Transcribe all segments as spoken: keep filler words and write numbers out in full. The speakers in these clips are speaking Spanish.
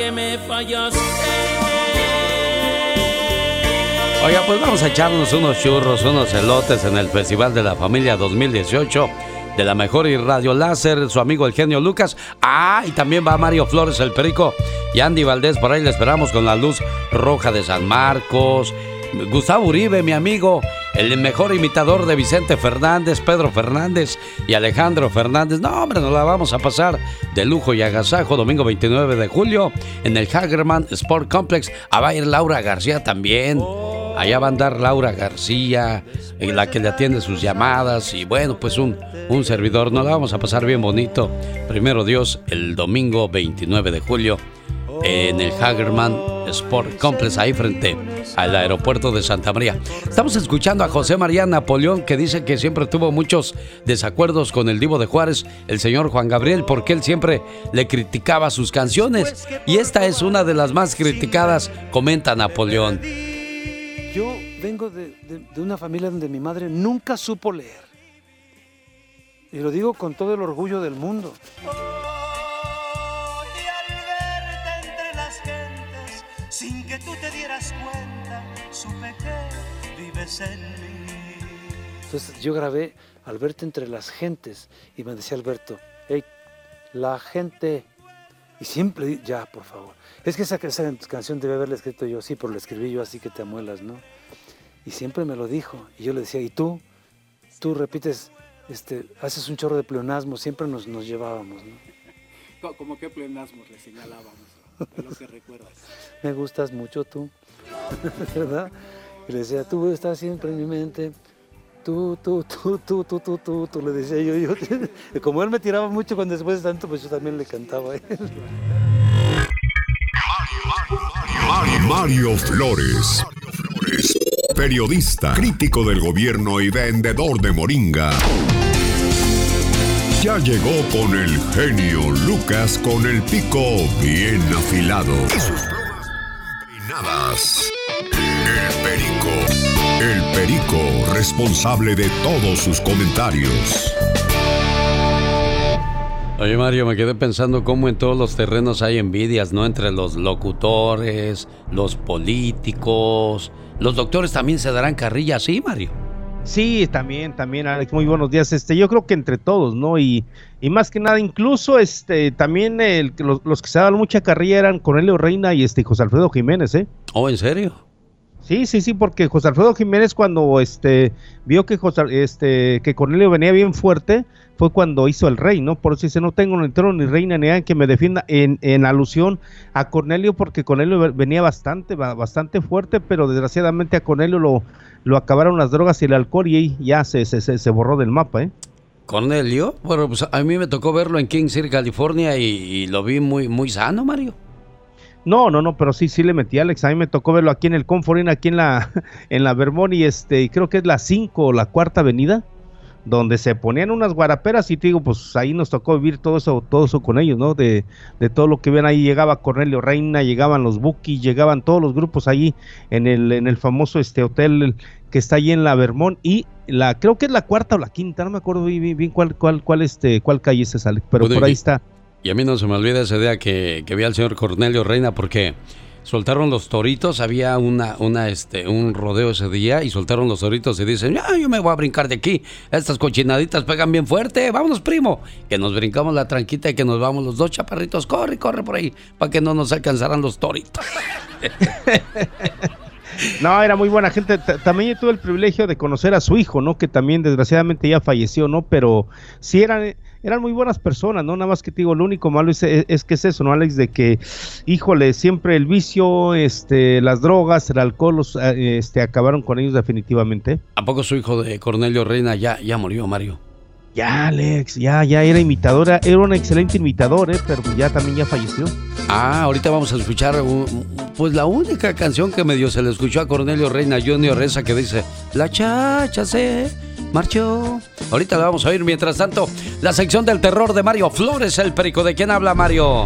que me fallaste. Oiga, pues vamos a echarnos unos churros, unos elotes en el Festival de la Familia dos mil dieciocho de la Mejor y Radio Láser, su amigo el genio Lucas. Ah, y también va Mario Flores, el Perico, y Andy Valdés, por ahí le esperamos con la luz roja de San Marcos. Gustavo Uribe, mi amigo, el mejor imitador de Vicente Fernández, Pedro Fernández y Alejandro Fernández. No, hombre, nos la vamos a pasar de lujo y agasajo. Domingo veintinueve de julio en el Hagerman Sport Complex. Ah, va a ir Laura García también. Allá va a andar Laura García, la que le atiende sus llamadas. Y bueno, pues un, un servidor. Nos la vamos a pasar bien bonito. Primero Dios, el domingo veintinueve de julio en el Hagerman Sport Complex, ahí frente al aeropuerto de Santa María. Estamos escuchando a José María Napoleón, que dice que siempre tuvo muchos desacuerdos con el Divo de Juárez, el señor Juan Gabriel, porque él siempre le criticaba sus canciones. Y esta es una de las más criticadas, comenta Napoleón. Yo vengo de, de, de una familia donde mi madre nunca supo leer. Y lo digo con todo el orgullo del mundo. Sin que tú te dieras cuenta, supe que vives en mí. Entonces yo grabé al verte entre las gentes y me decía Alberto, hey, la gente. Y siempre, ya, por favor. Es que esa, esa canción debe haberla escrito yo, sí, pero la escribí yo, así que te amuelas, ¿no? Y siempre me lo dijo. Y yo le decía, ¿y tú? Tú repites, este, haces un chorro de pleonasmo, siempre nos, nos llevábamos, ¿no? ¿Cómo qué pleonasmos le señalábamos? De lo que recuerdas. Me gustas mucho tú, ¿verdad? Y le decía, tú estás siempre en mi mente, tú, tú, tú, tú, tú, tú, tú, tú, le decía yo, yo. Y como él me tiraba mucho cuando después de tanto, pues yo también le cantaba a él. Mario, Mario Flores, periodista, crítico del gobierno y vendedor de moringa. Ya llegó con el genio Lucas con el pico bien afilado y sus plumas peinadas. El Perico, el Perico, responsable de todos sus comentarios. Oye, Mario, me quedé pensando cómo en todos los terrenos hay envidias, ¿no? Entre los locutores, los políticos, los doctores también se darán carrilla, ¿sí, Mario? Sí, también, también, Alex, muy buenos días. Este, yo creo que entre todos, ¿no? Y, y más que nada, incluso, este, también el, los, los que se daban mucha carrilla eran Cornelio Reina y este José Alfredo Jiménez, ¿eh? Oh, ¿en serio? Sí, sí, sí, porque José Alfredo Jiménez cuando, este, vio que José, este, que Cornelio venía bien fuerte, fue cuando hizo El Rey, ¿no? Por eso dice, no tengo ni trono ni reina ni alguien que me defienda, en, en alusión a Cornelio, porque Cornelio venía bastante, bastante fuerte, pero desgraciadamente a Cornelio lo, lo acabaron las drogas y el alcohol y ya se, se, se, se borró del mapa, ¿eh? Cornelio, bueno, pues a mí me tocó verlo en King City, California, y, y lo vi muy, muy sano, Mario. No, no, no, pero sí, sí le metí, Alex. A mí me tocó verlo aquí en el Conforín, aquí en la, en la Vermont, y este, creo que es la cinco o la cuarta avenida, donde se ponían unas guaraperas, y te digo, pues ahí nos tocó vivir todo eso, todo eso con ellos, ¿no? De, de todo lo que ven ahí, llegaba Cornelio Reina, llegaban los Bukis, llegaban todos los grupos ahí en el, en el famoso este hotel que está ahí en la Vermont, y la, creo que es la cuarta o la quinta, no me acuerdo bien, bien cuál, cuál, cuál, este, cuál calle es esa, pero bueno, por ahí está. Y a mí no se me olvida ese día que, que vi al señor Cornelio Reina, porque soltaron los toritos, había una, una, este, un rodeo ese día, y soltaron los toritos y dicen, ya, yo me voy a brincar de aquí, estas cochinaditas pegan bien fuerte, vámonos, primo, que nos brincamos la tranquita y que nos vamos los dos chaparritos, corre, corre por ahí, para que no nos alcanzaran los toritos. No, era muy buena gente. T- también yo tuve el privilegio de conocer a su hijo, ¿no? Que también desgraciadamente ya falleció, ¿no? Pero sí eran, eran muy buenas personas, ¿no? Nada más que te digo, lo único malo es, es, es que es eso, ¿no, Alex? De que, híjole, siempre el vicio, este, las drogas, el alcohol, los, este, acabaron con ellos definitivamente. ¿A poco su hijo de Cornelio Reina ya, ya murió, Mario? Ya, Alex, ya, ya era imitadora, era un excelente imitador, ¿eh? Pero ya también ya falleció. Ah, ahorita vamos a escuchar un, pues la única canción que medio se le escuchó a Cornelio Reina Junior, esa que dice, la chacha se marchó. Ahorita la vamos a oír. Mientras tanto, la sección del terror de Mario Flores, el Perico. ¿De quién habla, Mario?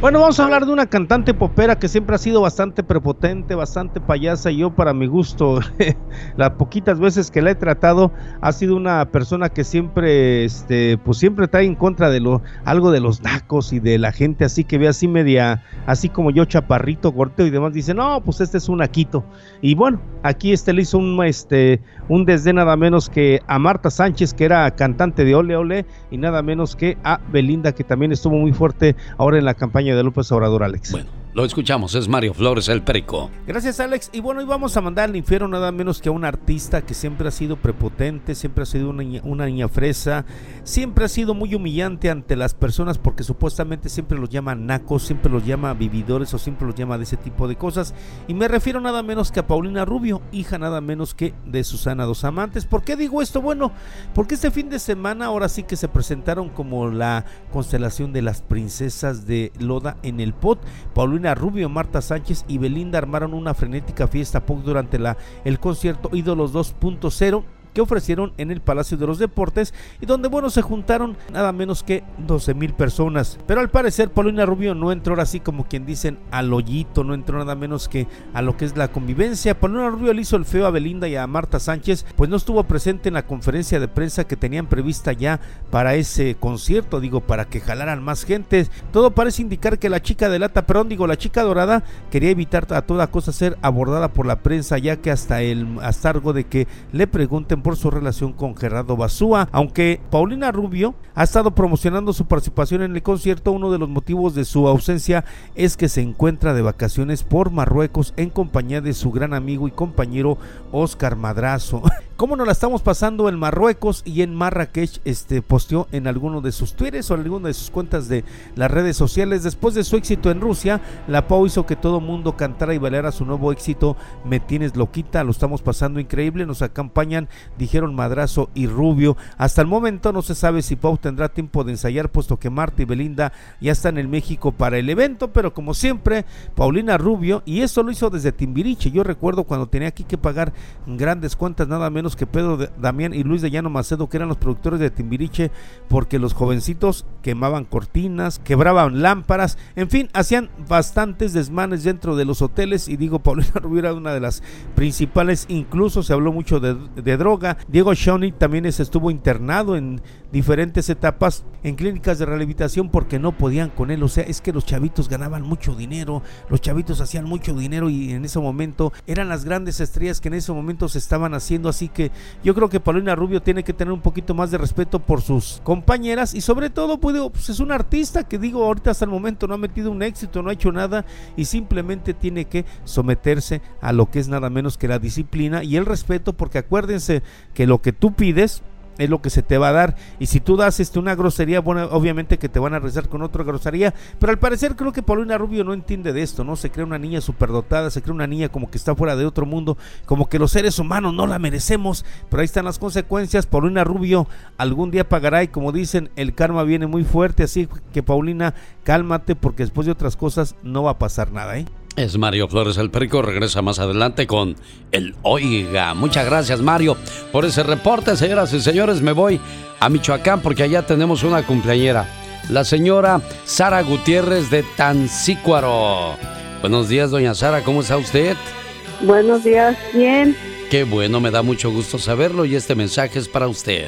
Bueno, vamos a hablar de una cantante popera que siempre ha sido bastante prepotente, bastante payasa, y yo, para mi gusto, las poquitas veces que la he tratado, ha sido una persona que siempre, este, pues siempre trae en contra de lo, algo de los nacos y de la gente así que ve así media, así como yo, chaparrito, gordito y demás, dice, no, pues este es un naquito. Y bueno, aquí este le hizo un, este, un desdén nada menos que a Marta Sánchez, que era cantante de Ole Ole, y nada menos que a Belinda, que también estuvo muy fuerte ahora en la campaña de López Obrador, Alex. Bueno, lo escuchamos, es Mario Flores, el Perico. Gracias, Alex. Y bueno, hoy vamos a mandar al infierno nada menos que a un artista que siempre ha sido prepotente, siempre ha sido una niña, una niña fresa, siempre ha sido muy humillante ante las personas porque supuestamente siempre los llama nacos, siempre los llama vividores o siempre los llama de ese tipo de cosas. Y me refiero nada menos que a Paulina Rubio, hija nada menos que de Susana Dos Amantes. ¿Por qué digo esto? Bueno, porque este fin de semana ahora sí que se presentaron como la constelación de las princesas de Loda en el Pot. Paulina Rubio, Marta Sánchez y Belinda armaron una frenética fiesta pop durante la, el concierto Ídolos dos punto cero que ofrecieron en el Palacio de los Deportes, y donde, bueno, se juntaron nada menos que doce mil personas. Pero al parecer Paulina Rubio no entró ahora así como quien dicen al hoyito, no entró nada menos que a lo que es la convivencia. Paulina Rubio le hizo el feo a Belinda y a Marta Sánchez, pues no estuvo presente en la conferencia de prensa que tenían prevista ya para ese concierto, digo, para que jalaran más gente. Todo parece indicar que la chica de lata, perdón, digo, la chica dorada quería evitar a toda cosa ser abordada por la prensa, ya que hasta el hasta algo de que le pregunten por su relación con Gerardo Basúa. Aunque Paulina Rubio ha estado promocionando su participación en el concierto, uno de los motivos de su ausencia es que se encuentra de vacaciones por Marruecos en compañía de su gran amigo y compañero Oscar Madrazo. ¿Cómo nos la estamos pasando en Marruecos y en Marrakech? Este posteó en alguno de sus twitters o en alguna de sus cuentas de las redes sociales. Después de su éxito en Rusia, la Pau hizo que todo mundo cantara y bailara su nuevo éxito Me Tienes Loquita. Lo estamos pasando increíble, nos acompañan, dijeron Madrazo y Rubio. Hasta el momento no se sabe si Pau tendrá tiempo de ensayar, puesto que Marta y Belinda ya están en México para el evento, pero como siempre, Paulina Rubio, y eso lo hizo desde Timbiriche. Yo recuerdo cuando tenía aquí que pagar grandes cuentas, nada menos que Pedro de, Damián y Luis de Llano Macedo, que eran los productores de Timbiriche, porque los jovencitos quemaban cortinas, quebraban lámparas, en fin, hacían bastantes desmanes dentro de los hoteles. Y digo, Paulina Rubio era una de las principales, incluso se habló mucho de, de droga. Diego Shawnee también se estuvo internado en diferentes etapas en clínicas de rehabilitación porque no podían con él. O sea, es que los chavitos ganaban mucho dinero, los chavitos hacían mucho dinero y en ese momento eran las grandes estrellas que en ese momento se estaban haciendo. Así que yo creo que Paulina Rubio tiene que tener un poquito más de respeto por sus compañeras y sobre todo, pues, digo, pues es un artista que, digo, ahorita hasta el momento no ha metido un éxito, no ha hecho nada y simplemente tiene que someterse a lo que es nada menos que la disciplina y el respeto, porque acuérdense que lo que tú pides es lo que se te va a dar, y si tú das este, una grosería, bueno, obviamente que te van a rezar con otra grosería, pero al parecer creo que Paulina Rubio no entiende de esto, ¿no? Se cree una niña superdotada, se cree una niña como que está fuera de otro mundo, como que los seres humanos no la merecemos, pero ahí están las consecuencias. Paulina Rubio algún día pagará y, como dicen, el karma viene muy fuerte, así que Paulina, cálmate, porque después de otras cosas no va a pasar nada, ¿eh? Es Mario Flores el Perico, regresa más adelante con el Oiga. Muchas gracias, Mario, por ese reporte. Señoras y señores, me voy a Michoacán porque allá tenemos una cumpleañera, la señora Sara Gutiérrez de Tancícuaro. Buenos días, doña Sara, ¿cómo está usted? Buenos días, bien. Qué bueno, me da mucho gusto saberlo y este mensaje es para usted.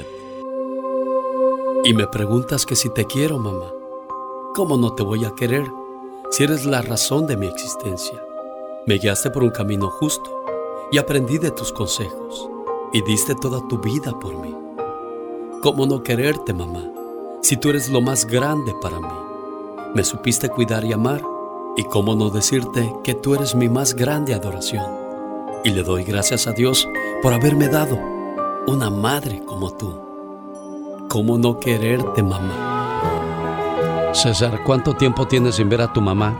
Y me preguntas que si te quiero, mamá. ¿Cómo no te voy a querer? Si eres la razón de mi existencia. Me guiaste por un camino justo y aprendí de tus consejos y diste toda tu vida por mí. ¿Cómo no quererte, mamá, si tú eres lo más grande para mí? Me supiste cuidar y amar, y cómo no decirte que tú eres mi más grande adoración. Y le doy gracias a Dios por haberme dado una madre como tú. ¿Cómo no quererte, mamá? César, ¿cuánto tiempo tienes sin ver a tu mamá?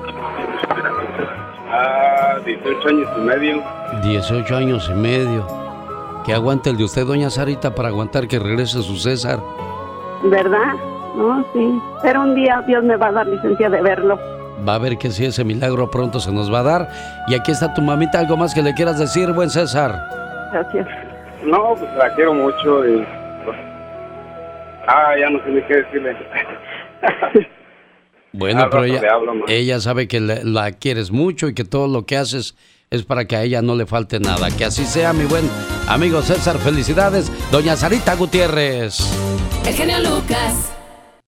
Ah, dieciocho años y medio. dieciocho años y medio. Que aguante el de usted, doña Sarita, para aguantar que regrese su César. ¿Verdad? No, sí. Pero un día Dios me va a dar licencia de verlo. Va a ver que sí, ese milagro pronto se nos va a dar. Y aquí está tu mamita. ¿Algo más que le quieras decir, buen César? Gracias. No, pues la quiero mucho y... pues, ah, ya no sé ni qué decirle. Bueno, Al pero rato ella, le hablo, ma. ella sabe que le- la quieres mucho y que todo lo que haces es para que a ella no le falte nada. Que así sea, mi buen amigo César. Felicidades, doña Sarita Gutiérrez. El genio Lucas.